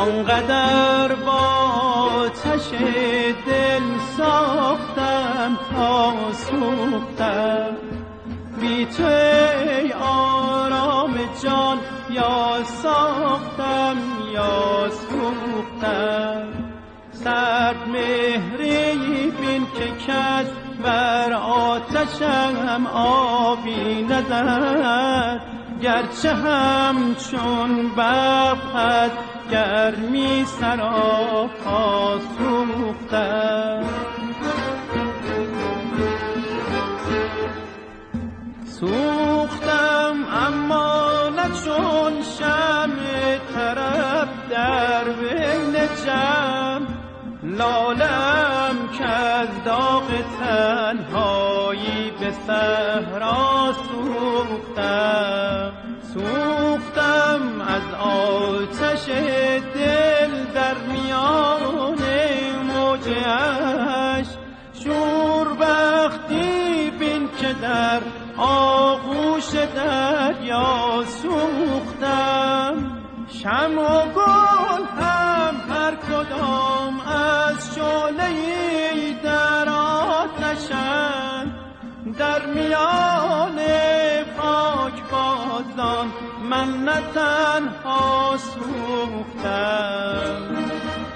آنقدر با آتش دل ساختم تا سوختم، بی تو ای آرام جان یا ساختم یا سوختم. سرد مهری بین که کس بر آتشم آبی نزد، گرچه همچون برف گرمی سراپا سوختم. سوختم اما نه چون شمع طرف در بین جمع، لالم که از داغ تنهایی به صحرا سوختم. سوختم از آتش دل در میان موج اشک، شوربختی بین که در آغوش دریا سوختم. شمع و گل هم هر کدام از شعله‌ای در آتشند، در میان پاکبازان من نه تنها سوختم.